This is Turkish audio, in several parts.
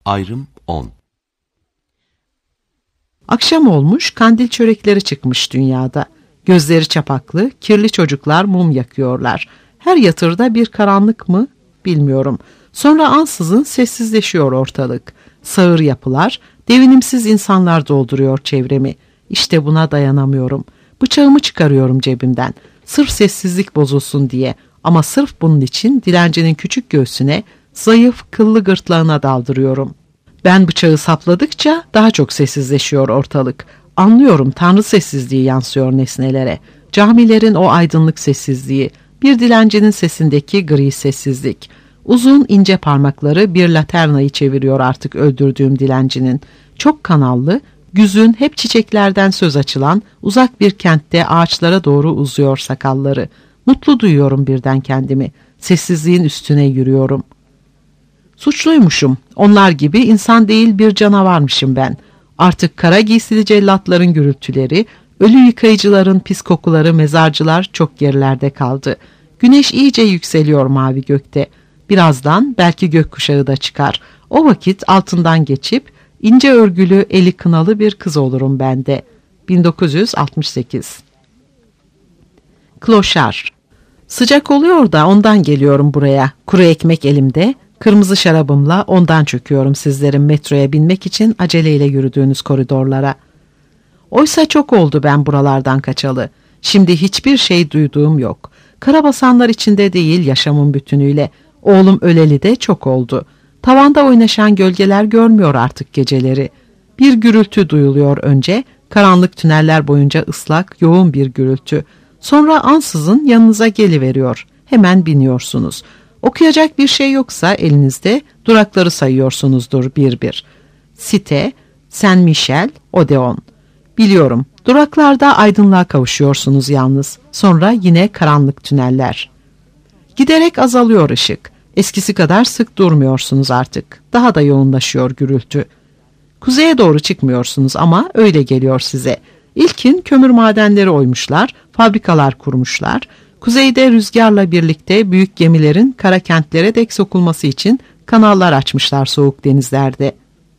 Ayrım 10. Akşam olmuş, kandil çörekleri çıkmış dünyada. Gözleri çapaklı, kirli çocuklar mum yakıyorlar. Her yatırda bir karanlık mı bilmiyorum. Sonra ansızın sessizleşiyor ortalık. Sağır yapılar, devinimsiz insanlar dolduruyor çevremi. İşte buna dayanamıyorum. Bıçağımı çıkarıyorum cebimden. Sırf sessizlik bozulsun diye. Ama sırf bunun için dilencinin küçük göğsüne, zayıf, kıllı gırtlağına daldırıyorum. Ben bıçağı sapladıkça daha çok sessizleşiyor ortalık. Anlıyorum, Tanrı sessizliği yansıyor nesnelere. Camilerin o aydınlık sessizliği, bir dilencinin sesindeki gri sessizlik. Uzun ince parmakları bir laternayı çeviriyor artık öldürdüğüm dilencinin. Çok kanallı, güzün hep çiçeklerden söz açılan uzak bir kentte ağaçlara doğru uzuyor sakalları. Mutlu duyuyorum birden kendimi. Sessizliğin üstüne yürüyorum. Suçluymuşum. Onlar gibi insan değil bir canavarmışım ben. Artık kara giysili cellatların gürültüleri, ölü yıkayıcıların pis kokuları, mezarcılar çok gerilerde kaldı. Güneş iyice yükseliyor mavi gökte. Birazdan belki gökkuşağı da çıkar. O vakit altından geçip ince örgülü, eli kınalı bir kız olurum ben de. 1968. Kloşar. Sıcak oluyor da ondan geliyorum buraya. Kuru ekmek elimde, kırmızı şarabımla ondan çöküyorum sizlerin metroya binmek için aceleyle yürüdüğünüz koridorlara. Oysa çok oldu ben buralardan kaçalı. Şimdi hiçbir şey duyduğum yok. Karabasanlar içinde değil yaşamın bütünüyle. Oğlum öleli de çok oldu. Tavanda oynaşan gölgeler görmüyor artık geceleri. Bir gürültü duyuluyor önce. Karanlık tüneller boyunca ıslak, yoğun bir gürültü. Sonra ansızın yanınıza geliveriyor. Hemen biniyorsunuz. Okuyacak bir şey yoksa elinizde durakları sayıyorsunuzdur bir bir. Site, Saint Michel, Odeon. Biliyorum, duraklarda aydınlığa kavuşuyorsunuz yalnız. Sonra yine karanlık tüneller. Giderek azalıyor ışık. Eskisi kadar sık durmuyorsunuz artık. Daha da yoğunlaşıyor gürültü. Kuzeye doğru çıkmıyorsunuz ama öyle geliyor size. İlkin kömür madenleri oymuşlar, fabrikalar kurmuşlar. Kuzeyde rüzgarla birlikte büyük gemilerin kara kentlere dek sokulması için kanallar açmışlar soğuk denizlerde.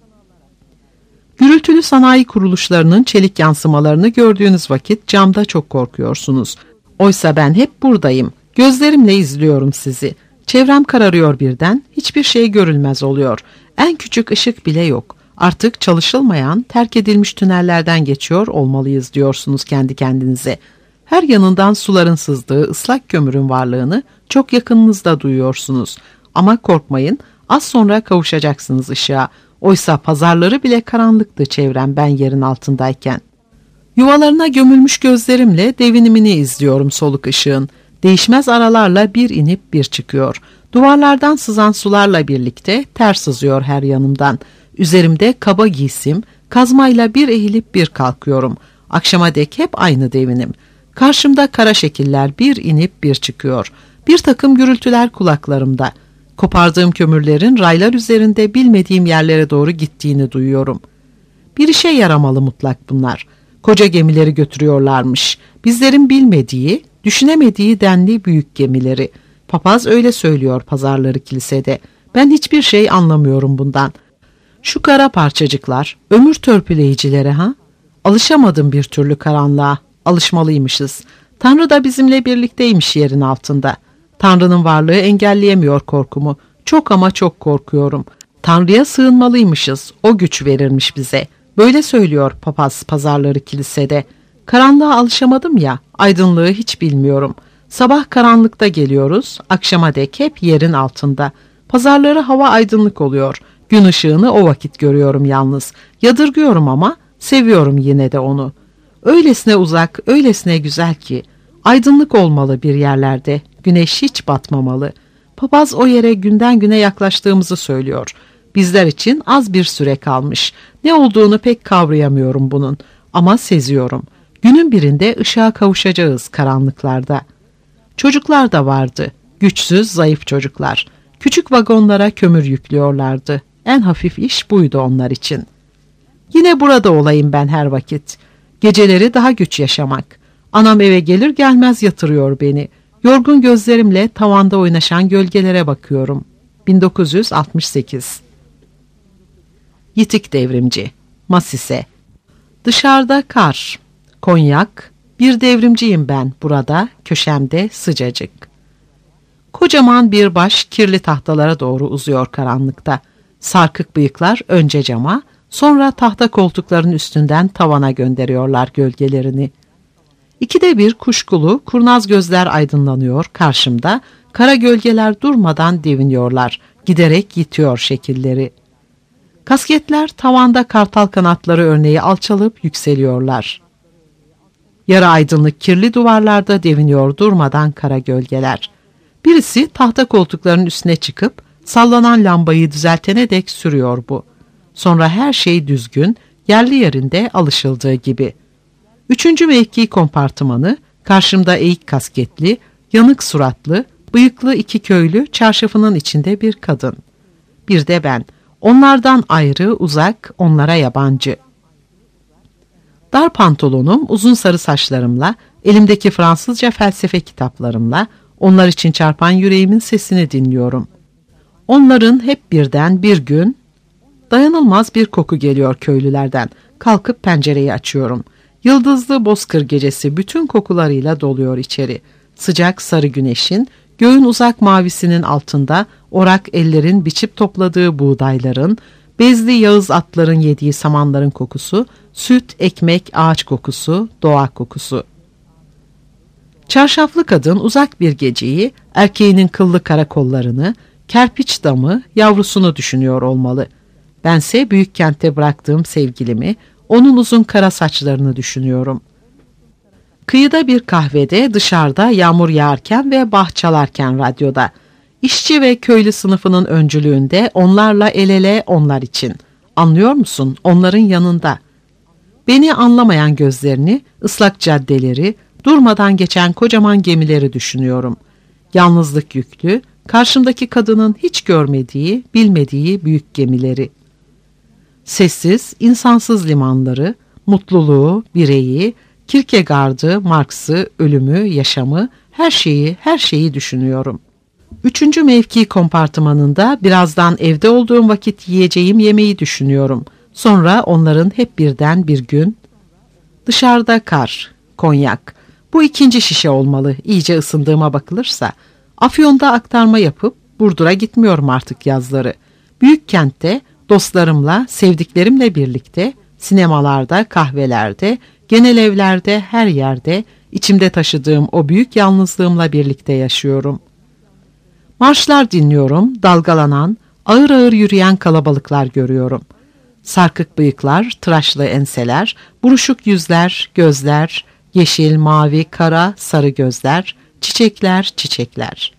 Gürültülü sanayi kuruluşlarının çelik yansımalarını gördüğünüz vakit camda çok korkuyorsunuz. Oysa ben hep buradayım. Gözlerimle izliyorum sizi. Çevrem kararıyor birden, hiçbir şey görülmez oluyor. En küçük ışık bile yok. Artık çalışılmayan, terk edilmiş tünellerden geçiyor olmalıyız diyorsunuz kendi kendinize. Her yanından suların sızdığı ıslak kömürün varlığını çok yakınınızda duyuyorsunuz. Ama korkmayın, az sonra kavuşacaksınız ışığa. Oysa pazarları bile karanlıktı çevrem ben yerin altındayken. Yuvalarına gömülmüş gözlerimle devinimini izliyorum soluk ışığın. Değişmez aralarla bir inip bir çıkıyor. Duvarlardan sızan sularla birlikte ter sızıyor her yanımdan. Üzerimde kaba giysim, kazmayla bir eğilip bir kalkıyorum. Akşama dek hep aynı devinim. Karşımda kara şekiller bir inip bir çıkıyor. Bir takım gürültüler kulaklarımda. Kopardığım kömürlerin raylar üzerinde bilmediğim yerlere doğru gittiğini duyuyorum. Bir işe yaramalı mutlak bunlar. Koca gemileri götürüyorlarmış. Bizlerin bilmediği, düşünemediği denli büyük gemileri. Papaz öyle söylüyor pazarları kilisede. Ben hiçbir şey anlamıyorum bundan. Şu kara parçacıklar, ömür törpüleyicileri ha? Alışamadım bir türlü karanlığa. Alışmalıymışız. Tanrı da bizimle birlikteymiş yerin altında. Tanrı'nın varlığı engelleyemiyor korkumu. Çok ama çok korkuyorum. Tanrı'ya sığınmalıymışız. O güç verirmiş bize. Böyle söylüyor papaz pazarları kilisede. Karanlığa alışamadım ya, aydınlığı hiç bilmiyorum. Sabah karanlıkta geliyoruz, akşama dek hep yerin altında. Pazarları hava aydınlık oluyor. Gün ışığını o vakit görüyorum yalnız. Yadırgıyorum ama seviyorum yine de onu. Öylesine uzak, öylesine güzel ki. Aydınlık olmalı bir yerlerde. Güneş hiç batmamalı. Papaz o yere günden güne yaklaştığımızı söylüyor. Bizler için az bir süre kalmış. Ne olduğunu pek kavrayamıyorum bunun. Ama seziyorum. Günün birinde ışığa kavuşacağız karanlıklarda. Çocuklar da vardı. Güçsüz, zayıf çocuklar. Küçük vagonlara kömür yüklüyorlardı. En hafif iş buydu onlar için. Yine burada olayım ben her vakit. Geceleri daha güç yaşamak. Anam eve gelir gelmez yatırıyor beni. Yorgun gözlerimle tavanda oynaşan gölgelere bakıyorum. 1968. Yitik devrimci. Masise. Dışarıda kar. Konyak. Bir devrimciyim ben burada, köşemde sıcacık. Kocaman bir baş kirli tahtalara doğru uzuyor karanlıkta. Sarkık bıyıklar önce cama, sonra tahta koltukların üstünden tavana gönderiyorlar gölgelerini. İkide bir kuşkulu, kurnaz gözler aydınlanıyor karşımda, kara gölgeler durmadan deviniyorlar, giderek yitiyor şekilleri. Kasketler tavanda kartal kanatları örneği alçalıp yükseliyorlar. Yarı aydınlık kirli duvarlarda deviniyor durmadan kara gölgeler. Birisi tahta koltukların üstüne çıkıp sallanan lambayı düzeltene dek sürüyor bu. Sonra her şey düzgün, yerli yerinde alışıldığı gibi. 3. mevki kompartımanı, karşımda eğik kasketli, yanık suratlı, bıyıklı 2 köylü, çarşafının içinde bir kadın. Bir de ben, onlardan ayrı, uzak, onlara yabancı. Dar pantolonum, uzun sarı saçlarımla, elimdeki Fransızca felsefe kitaplarımla, onlar için çarpan yüreğimin sesini dinliyorum. Onların hep birden bir gün, dayanılmaz bir koku geliyor köylülerden. Kalkıp pencereyi açıyorum. Yıldızlı bozkır gecesi bütün kokularıyla doluyor içeri. Sıcak sarı güneşin, göğün uzak mavisinin altında orak ellerin biçip topladığı buğdayların, bezli yağız atların yediği samanların kokusu, süt, ekmek, ağaç kokusu, doğa kokusu. Çarşaflı kadın uzak bir geceyi, erkeğinin kıllı karakollarını, kerpiç damı, yavrusunu düşünüyor olmalı. Bense büyük kentte bıraktığım sevgilimi, onun uzun kara saçlarını düşünüyorum. Kıyıda bir kahvede, dışarıda yağmur yağarken ve bah çalarken radyoda. İşçi ve köylü sınıfının öncülüğünde onlarla el ele onlar için. Anlıyor musun? Onların yanında. Beni anlamayan gözlerini, ıslak caddeleri, durmadan geçen kocaman gemileri düşünüyorum. Yalnızlık yüklü, karşımdaki kadının hiç görmediği, bilmediği büyük gemileri. Sessiz, insansız limanları, mutluluğu, bireyi, Kierkegaard'ı, Marx'ı, ölümü, yaşamı, her şeyi düşünüyorum. 3. mevki kompartımanında birazdan evde olduğum vakit yiyeceğim yemeği düşünüyorum. Sonra onların hep birden bir gün, dışarıda kar, konyak. Bu 2. şişe olmalı, iyice ısındığıma bakılırsa. Afyon'da aktarma yapıp Burdur'a gitmiyorum artık yazları. Büyük kentte, dostlarımla, sevdiklerimle birlikte, sinemalarda, kahvelerde, genel evlerde, her yerde, içimde taşıdığım o büyük yalnızlığımla birlikte yaşıyorum. Marşlar dinliyorum, dalgalanan, ağır ağır yürüyen kalabalıklar görüyorum. Sarkık bıyıklar, tıraşlı enseler, buruşuk yüzler, gözler, yeşil, mavi, kara, sarı gözler, çiçekler, çiçekler.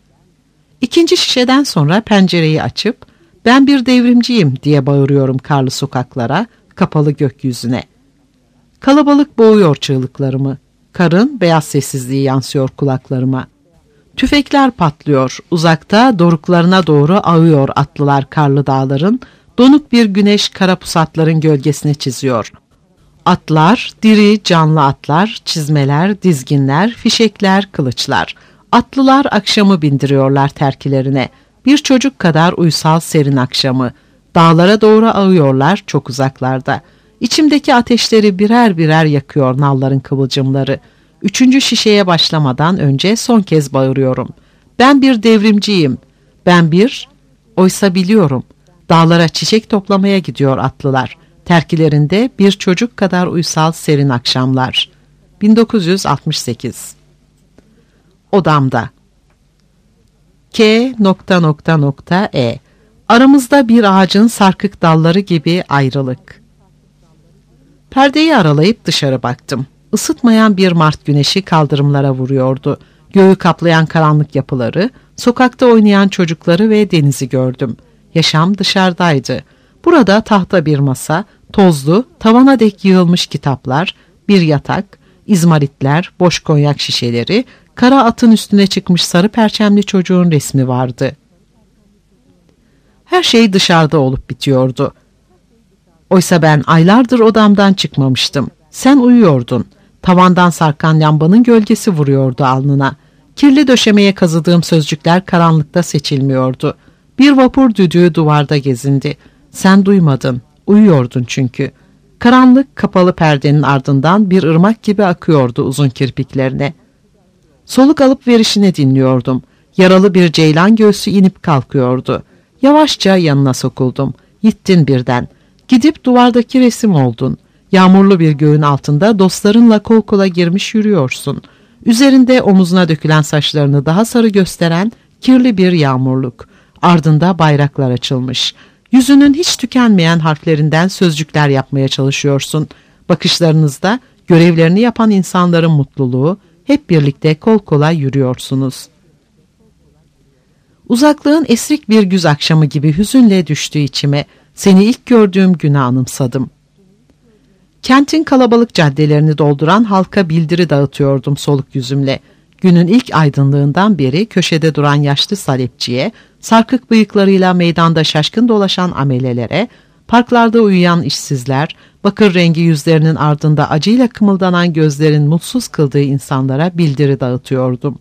2. şişeden sonra pencereyi açıp, ben bir devrimciyim diye bağırıyorum karlı sokaklara, kapalı gökyüzüne. Kalabalık boğuyor çığlıklarımı. Karın beyaz sessizliği yansıyor kulaklarıma. Tüfekler patlıyor, uzakta doruklarına doğru ağıyor atlılar karlı dağların, donuk bir güneş kara pusatların gölgesini çiziyor. Atlar, diri canlı atlar, çizmeler, dizginler, fişekler, kılıçlar. Atlılar akşamı bindiriyorlar terkilerine. Bir çocuk kadar uysal serin akşamı. Dağlara doğru ağıyorlar çok uzaklarda. İçimdeki ateşleri birer birer yakıyor nalların kıvılcımları. 3. şişeye başlamadan önce son kez bağırıyorum. Ben bir devrimciyim. Oysa biliyorum. Dağlara çiçek toplamaya gidiyor atlılar. Terkilerinde bir çocuk kadar uysal serin akşamlar. 1968. Odamda. K.E. Aramızda bir ağacın sarkık dalları gibi ayrılık. Perdeyi aralayıp dışarı baktım. Isıtmayan bir Mart güneşi kaldırımlara vuruyordu. Göğü kaplayan karanlık yapıları, sokakta oynayan çocukları ve denizi gördüm. Yaşam dışarıdaydı. Burada tahta bir masa, tozlu, tavana dek yığılmış kitaplar, bir yatak, izmaritler, boş konyak şişeleri, kara atın üstüne çıkmış sarı perçemli çocuğun resmi vardı. Her şey dışarıda olup bitiyordu. Oysa ben aylardır odamdan çıkmamıştım. Sen uyuyordun. Tavandan sarkan lambanın gölgesi vuruyordu alnına. Kirli döşemeye kazıdığım sözcükler karanlıkta seçilmiyordu. Bir vapur düdüğü duvarda gezindi. Sen duymadın, Uyuyordun çünkü. Karanlık kapalı perdenin ardından bir ırmak gibi akıyordu uzun kirpiklerine. Soluk alıp verişini dinliyordum. Yaralı bir ceylan göğsü inip kalkıyordu. Yavaşça yanına sokuldum. Gittin birden. Gidip duvardaki resim oldun. Yağmurlu bir göğün altında dostlarınla kol kola girmiş yürüyorsun. Üzerinde omuzuna dökülen saçlarını daha sarı gösteren kirli bir yağmurluk. Ardında bayraklar açılmış. Yüzünün hiç tükenmeyen harflerinden sözcükler yapmaya çalışıyorsun. Bakışlarınızda görevlerini yapan insanların mutluluğu, hep birlikte kol kola yürüyorsunuz. Uzaklığın esrik bir güz akşamı gibi hüzünle düştü içime. Seni ilk gördüğüm günü anımsadım. Kentin kalabalık caddelerini dolduran halka bildiri dağıtıyordum soluk yüzümle. Günün ilk aydınlığından beri köşede duran yaşlı salepçiye, sarkık bıyıklarıyla meydanda şaşkın dolaşan amelelere, parklarda uyuyan işsizler, bakır rengi yüzlerinin ardında acıyla kımıldanan gözlerin mutsuz kıldığı insanlara bildiri dağıtıyordum.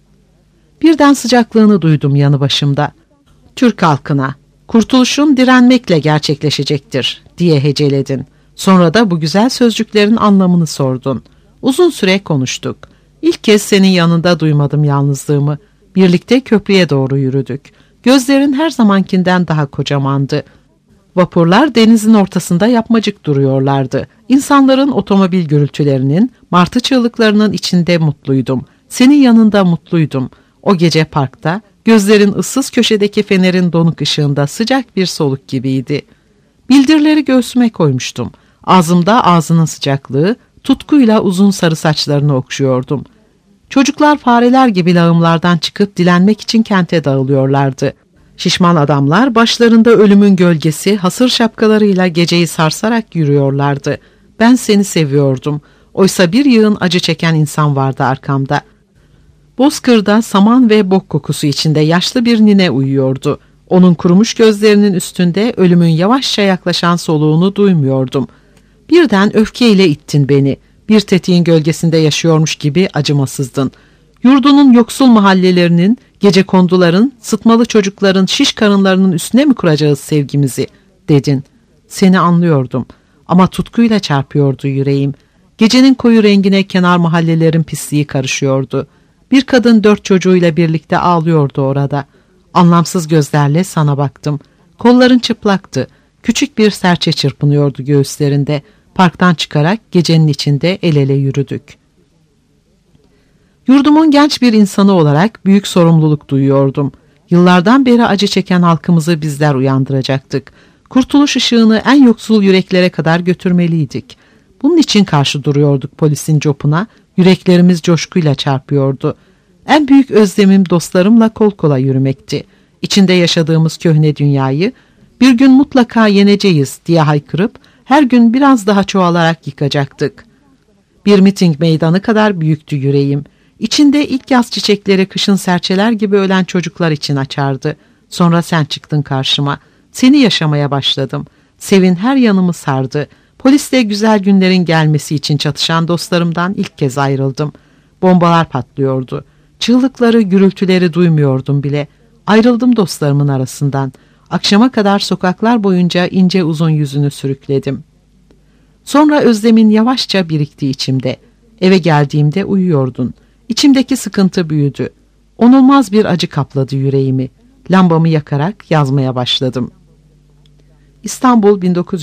Birden sıcaklığını duydum yanı başımda. Türk halkına, kurtuluşun direnmekle gerçekleşecektir diye heceledin. Sonra da bu güzel sözcüklerin anlamını sordun. Uzun süre konuştuk. İlk kez senin yanında duymadım yalnızlığımı. Birlikte köprüye doğru yürüdük. Gözlerin her zamankinden daha kocamandı. Vapurlar denizin ortasında yapmacık duruyorlardı. İnsanların otomobil gürültülerinin, martı çığlıklarının içinde mutluydum. Senin yanında mutluydum. O gece parkta, gözlerin ıssız köşedeki fenerin donuk ışığında sıcak bir soluk gibiydi. Bildirileri göğsüme koymuştum. Ağzımda ağzının sıcaklığı, tutkuyla uzun sarı saçlarını okşuyordum. Çocuklar fareler gibi lağımlardan çıkıp dilenmek için kente dağılıyorlardı. Şişman adamlar başlarında ölümün gölgesi hasır şapkalarıyla geceyi sarsarak yürüyorlardı. Ben seni seviyordum. Oysa bir yığın acı çeken insan vardı arkamda. Bozkır'da saman ve bok kokusu içinde yaşlı bir nine uyuyordu. Onun kurumuş gözlerinin üstünde ölümün yavaşça yaklaşan soluğunu duymuyordum. Birden öfkeyle ittin beni. Bir tetiğin gölgesinde yaşıyormuş gibi acımasızdın. Yurdunun yoksul mahallelerinin, gecekonduların, sıtmalı çocukların şiş karınlarının üstüne mi kuracağız sevgimizi, dedin. Seni anlıyordum ama tutkuyla çarpıyordu yüreğim. Gecenin koyu rengine kenar mahallelerin pisliği karışıyordu. Bir kadın 4 çocuğuyla birlikte ağlıyordu orada. Anlamsız gözlerle sana baktım. Kolların çıplaktı. Küçük bir serçe çırpınıyordu göğüslerinde. Parktan çıkarak gecenin içinde el ele yürüdük. Yurdumun genç bir insanı olarak büyük sorumluluk duyuyordum. Yıllardan beri acı çeken halkımızı bizler uyandıracaktık. Kurtuluş ışığını en yoksul yüreklere kadar götürmeliydik. Bunun için karşı duruyorduk polisin copuna. Yüreklerimiz coşkuyla çarpıyordu. En büyük özlemim dostlarımla kol kola yürümekti. İçinde yaşadığımız köhne dünyayı bir gün mutlaka yeneceğiz diye haykırıp her gün biraz daha çoğalarak yıkacaktık. Bir miting meydanı kadar büyüktü yüreğim. İçinde ilk yaz çiçekleri kışın serçeler gibi ölen çocuklar için açardı. Sonra sen çıktın karşıma. Seni yaşamaya başladım. Sevin her yanımı sardı. Polisle güzel günlerin gelmesi için çatışan dostlarımdan ilk kez ayrıldım. Bombalar patlıyordu. Çığlıkları, gürültüleri duymuyordum bile. Ayrıldım dostlarımın arasından. Akşama kadar sokaklar boyunca ince uzun yüzünü sürükledim. Sonra özlemin yavaşça birikti içimde. Eve geldiğimde uyuyordun. İçimdeki sıkıntı büyüdü. Onulmaz bir acı kapladı yüreğimi. Lambamı yakarak yazmaya başladım. İstanbul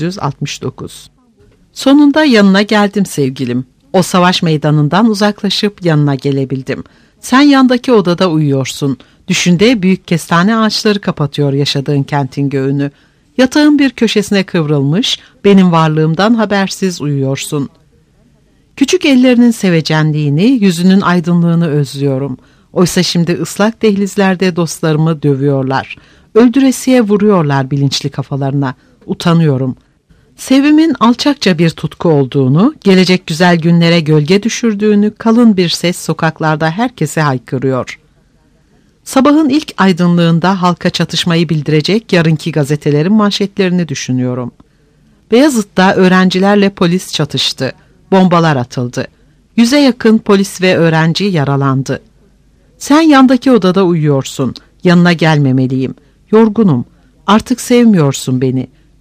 1969. Sonunda yanına geldim sevgilim. O savaş meydanından uzaklaşıp yanına gelebildim. Sen yandaki odada uyuyorsun. Düşünde büyük kestane ağaçları kapatıyor yaşadığın kentin göğünü. Yatağın bir köşesine kıvrılmış, benim varlığımdan habersiz uyuyorsun. Küçük ellerinin sevecenliğini, yüzünün aydınlığını özlüyorum. Oysa şimdi ıslak dehlizlerde dostlarımı dövüyorlar. Öldüresiye vuruyorlar bilinçli kafalarına. Utanıyorum. Sevimin alçakça bir tutku olduğunu, gelecek güzel günlere gölge düşürdüğünü kalın bir ses sokaklarda herkese haykırıyor. Sabahın ilk aydınlığında halka çatışmayı bildirecek yarınki gazetelerin manşetlerini düşünüyorum. Beyazıt'ta öğrencilerle polis çatıştı. Bombalar atıldı. 100'e yakın polis ve öğrenci yaralandı. Sen yandaki odada uyuyorsun. Yanına gelmemeliyim. Yorgunum. Artık sevmiyorsun beni.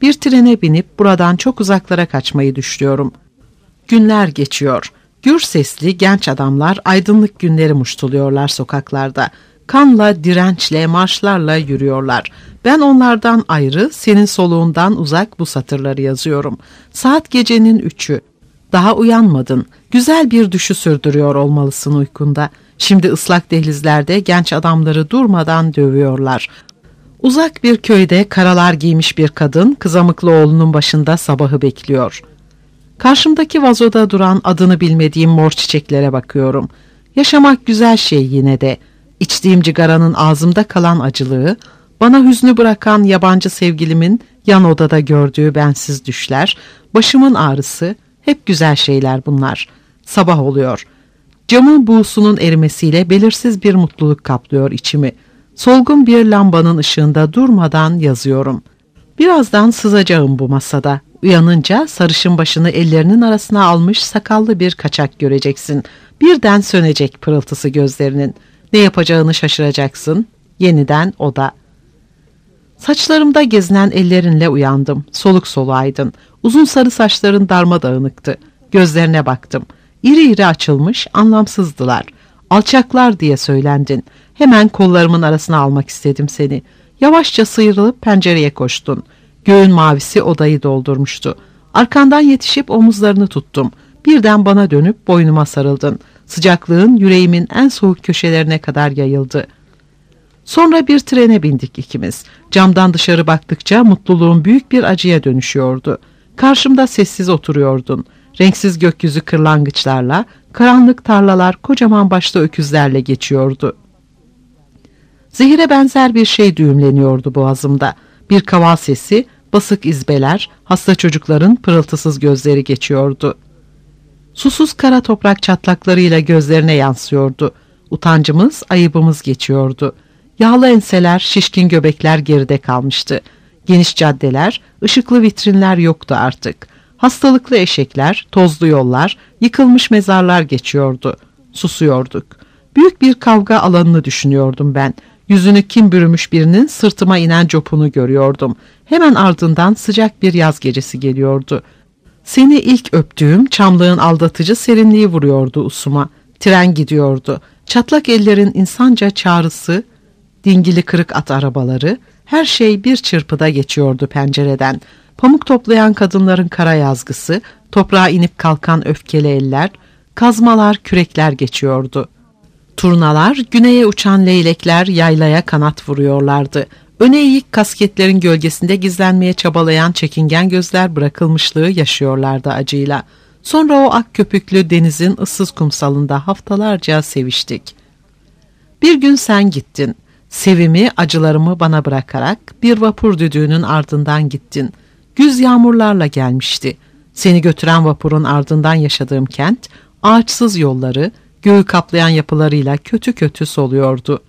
Bir trene binip buradan çok uzaklara kaçmayı düşünüyorum. Günler geçiyor. Gür sesli genç adamlar aydınlık günleri muştuluyorlar sokaklarda. Kanla, dirençle, marşlarla yürüyorlar. Ben onlardan ayrı, senin soluğundan uzak bu satırları yazıyorum. Saat gecenin 3'ü. Daha uyanmadın. Güzel bir düşü sürdürüyor olmalısın uykunda. Şimdi ıslak dehlizlerde genç adamları durmadan dövüyorlar. Uzak bir köyde karalar giymiş bir kadın kızamıklı oğlunun başında sabahı bekliyor. Karşımdaki vazoda duran adını bilmediğim mor çiçeklere bakıyorum. Yaşamak güzel şey yine de. İçtiğim cigaranın ağzımda kalan acılığı, bana hüznü bırakan yabancı sevgilimin yan odada gördüğü bensiz düşler, başımın ağrısı, hep güzel şeyler bunlar. Sabah oluyor. Camın buğusunun erimesiyle belirsiz bir mutluluk kaplıyor içimi. Solgun bir lambanın ışığında durmadan yazıyorum. Birazdan sızacağım bu masada. Uyanınca sarışın başını ellerinin arasına almış sakallı bir kaçak göreceksin. Birden sönecek pırıltısı gözlerinin. Ne yapacağını şaşıracaksın. Yeniden oda. Saçlarımda gezinen ellerinle uyandım. Soluk soluğaydın. Uzun sarı saçların darmadağınıktı. Gözlerine baktım. İri iri açılmış, anlamsızdılar. Alçaklar diye söylendin. Hemen kollarımın arasına almak istedim seni. Yavaşça sıyrılıp pencereye koştun. Göğün mavisi odayı doldurmuştu. Arkandan yetişip omuzlarını tuttum. Birden bana dönüp boynuma sarıldın. Sıcaklığın yüreğimin en soğuk köşelerine kadar yayıldı. Sonra bir trene bindik ikimiz. Camdan dışarı baktıkça mutluluğum büyük bir acıya dönüşüyordu. Karşımda sessiz oturuyordun. Renksiz gökyüzü kırlangıçlarla, karanlık tarlalar kocaman başlı öküzlerle geçiyordu. Zehire benzer bir şey düğümleniyordu boğazımda. Bir kaval sesi, basık izbeler, hasta çocukların pırıltısız gözleri geçiyordu. Susuz kara toprak çatlaklarıyla gözlerine yansıyordu. Utancımız, ayıbımız geçiyordu. Yağlı enseler, şişkin göbekler geride kalmıştı. Geniş caddeler, ışıklı vitrinler yoktu artık. Hastalıklı eşekler, tozlu yollar, yıkılmış mezarlar geçiyordu. Susuyorduk. Büyük bir kavga alanını düşünüyordum ben. Yüzünü kim bürümüş birinin sırtıma inen copunu görüyordum. Hemen ardından sıcak bir yaz gecesi geliyordu. Seni ilk öptüğüm çamlığın aldatıcı serinliği vuruyordu usuma. Tren gidiyordu. Çatlak ellerin insanca çağrısı, dingili kırık at arabaları, her şey bir çırpıda geçiyordu pencereden. Pamuk toplayan kadınların kara yazgısı, toprağa inip kalkan öfkeli eller, kazmalar, kürekler geçiyordu. Turnalar, güneye uçan leylekler yaylaya kanat vuruyorlardı. Öne eğik kasketlerin gölgesinde gizlenmeye çabalayan çekingen gözler bırakılmışlığı yaşıyorlardı acıyla. Sonra o ak köpüklü denizin ıssız kumsalında haftalarca seviştik. Bir gün sen gittin. Sevimi, acılarımı bana bırakarak bir vapur düdüğünün ardından gittin. Güz yağmurlarla gelmişti. Seni götüren vapurun ardından yaşadığım kent, ağaçsız yolları, göğü kaplayan yapılarıyla kötü kötü soluyordu.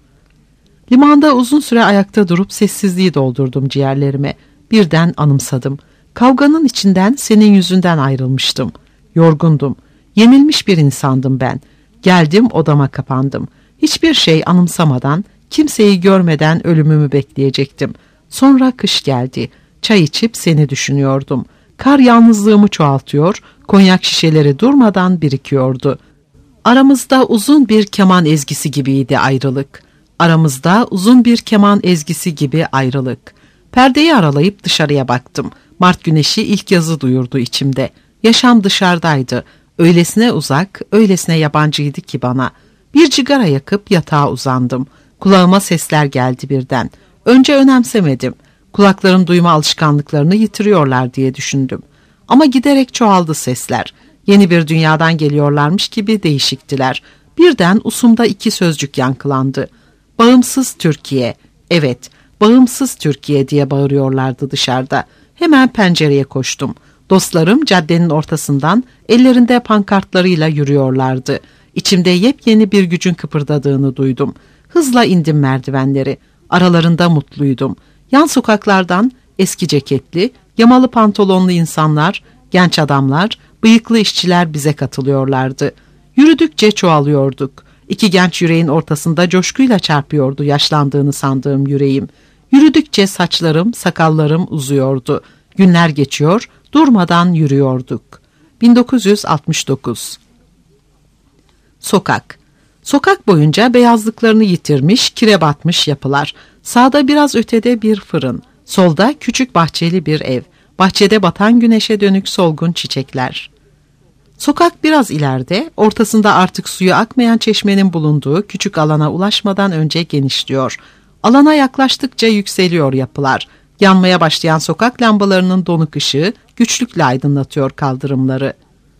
Limanda uzun süre ayakta durup sessizliği doldurdum ciğerlerime. Birden anımsadım. Kavganın içinden senin yüzünden ayrılmıştım. Yorgundum. Yenilmiş bir insandım ben. Geldim odama kapandım. Hiçbir şey anımsamadan, kimseyi görmeden ölümümü bekleyecektim. Sonra kış geldi. Çay içip seni düşünüyordum. Kar yalnızlığımı çoğaltıyor, konyak şişeleri durmadan birikiyordu. Aramızda uzun bir keman ezgisi gibiydi ayrılık. Aramızda uzun bir keman ezgisi gibi ayrılık. Perdeyi aralayıp dışarıya baktım. Mart güneşi ilk yazı duyurdu içimde. Yaşam dışarıdaydı. Öylesine uzak, öylesine yabancıydı ki bana. Bir cigara yakıp yatağa uzandım. Kulağıma sesler geldi birden. Önce önemsemedim. Kulakların duyma alışkanlıklarını yitiriyorlar diye düşündüm. Ama giderek çoğaldı sesler. Yeni bir dünyadan geliyorlarmış gibi değişiktiler. Birden usumda iki sözcük yankılandı. Bağımsız Türkiye. Evet, bağımsız Türkiye diye bağırıyorlardı dışarıda. Hemen pencereye koştum. Dostlarım caddenin ortasından ellerinde pankartlarıyla yürüyorlardı. İçimde yepyeni bir gücün kıpırdadığını duydum. Hızla indim merdivenleri. Aralarında mutluydum. Yan sokaklardan eski ceketli, yamalı pantolonlu insanlar, genç adamlar, bıyıklı işçiler bize katılıyorlardı. Yürüdükçe çoğalıyorduk. İki genç yüreğin ortasında coşkuyla çarpıyordu yaşlandığını sandığım yüreğim. Yürüdükçe saçlarım, sakallarım uzuyordu. Günler geçiyor, durmadan yürüyorduk. 1969. Sokak. Sokak boyunca beyazlıklarını yitirmiş, kire batmış yapılar. Sağda biraz ötede bir fırın. Solda küçük bahçeli bir ev. Bahçede batan güneşe dönük solgun çiçekler. Sokak biraz ileride, ortasında artık suyu akmayan çeşmenin bulunduğu küçük alana ulaşmadan önce genişliyor. Alana yaklaştıkça yükseliyor yapılar. Yanmaya başlayan sokak lambalarının donuk ışığı güçlükle aydınlatıyor kaldırımları.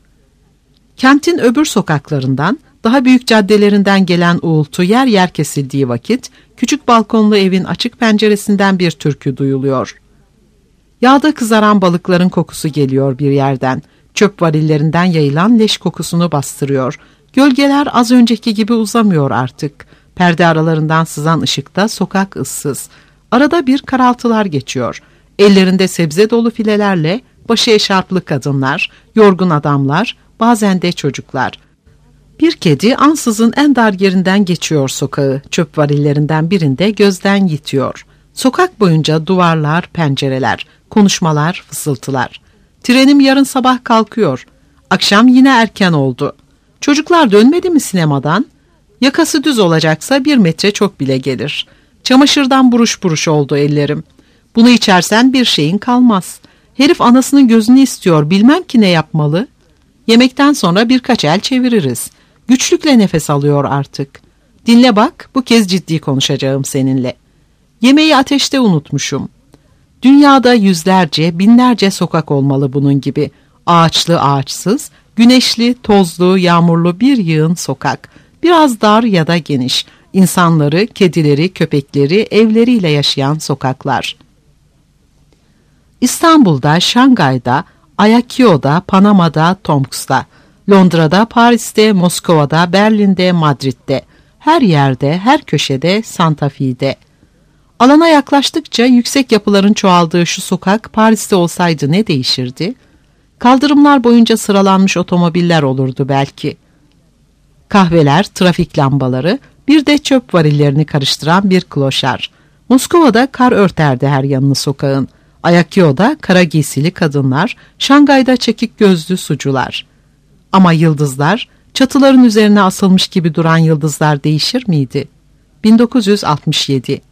Kentin öbür sokaklarından, daha büyük caddelerinden gelen uğultu yer yer kesildiği vakit, küçük balkonlu evin açık penceresinden bir türkü duyuluyor. Yağda kızaran balıkların kokusu geliyor bir yerden. Çöp varillerinden yayılan leş kokusunu bastırıyor. Gölgeler az önceki gibi uzamıyor artık. Perde aralarından sızan ışıkta sokak ıssız. Arada bir karaltılar geçiyor. Ellerinde sebze dolu filelerle başı eşarplı kadınlar, yorgun adamlar, bazen de çocuklar. Bir kedi ansızın en dar yerinden geçiyor sokağı. Çöp varillerinden birinde gözden yitiyor. Sokak boyunca duvarlar, pencereler, konuşmalar, fısıltılar. Trenim yarın sabah kalkıyor. Akşam yine erken oldu. Çocuklar dönmedi mi sinemadan? Yakası düz olacaksa 1 metre çok bile gelir. Çamaşırdan buruş buruş oldu ellerim. Bunu içersen bir şeyin kalmaz. Herif anasının gözünü istiyor, bilmem ki ne yapmalı. Yemekten sonra birkaç el çeviririz. Güçlükle nefes alıyor artık. Dinle bak, bu kez ciddi konuşacağım seninle. Yemeği ateşte unutmuşum. Dünyada yüzlerce, binlerce sokak olmalı bunun gibi. Ağaçlı ağaçsız, güneşli, tozlu, yağmurlu bir yığın sokak. Biraz dar ya da geniş. İnsanları, kedileri, köpekleri, evleriyle yaşayan sokaklar. İstanbul'da, Şangay'da, Ayakkio'da, Panama'da, Tomsk'ta, Londra'da, Paris'te, Moskova'da, Berlin'de, Madrid'de, her yerde, her köşede, Santa Fe'de. Alana yaklaştıkça yüksek yapıların çoğaldığı şu sokak Paris'te olsaydı ne değişirdi? Kaldırımlar boyunca sıralanmış otomobiller olurdu belki. Kahveler, trafik lambaları, bir de çöp varillerini karıştıran bir kloşar. Moskova'da kar örterdi her yanını sokağın. Ayakkio'da kara giysili kadınlar, Şangay'da çekik gözlü sucular. Ama yıldızlar, çatıların üzerine asılmış gibi duran yıldızlar değişir miydi? 1967